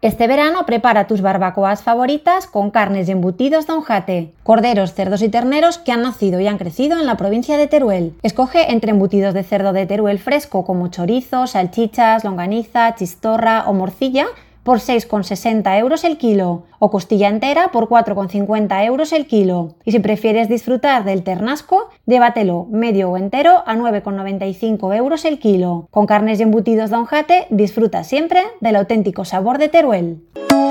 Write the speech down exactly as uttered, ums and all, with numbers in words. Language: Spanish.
Este verano prepara tus barbacoas favoritas con carnes y embutidos Don Jate, corderos, cerdos y terneros que han nacido y han crecido en la provincia de Teruel. Escoge entre embutidos de cerdo de Teruel fresco como chorizo, salchichas, longaniza, chistorra o morcilla por seis con sesenta euros el kilo o costilla entera por cuatro con cincuenta euros el kilo. Y si prefieres disfrutar del ternasco, llévatelo medio o entero a nueve con noventa y cinco euros el kilo. Con carnes y embutidos Don Jate disfruta siempre del auténtico sabor de Teruel.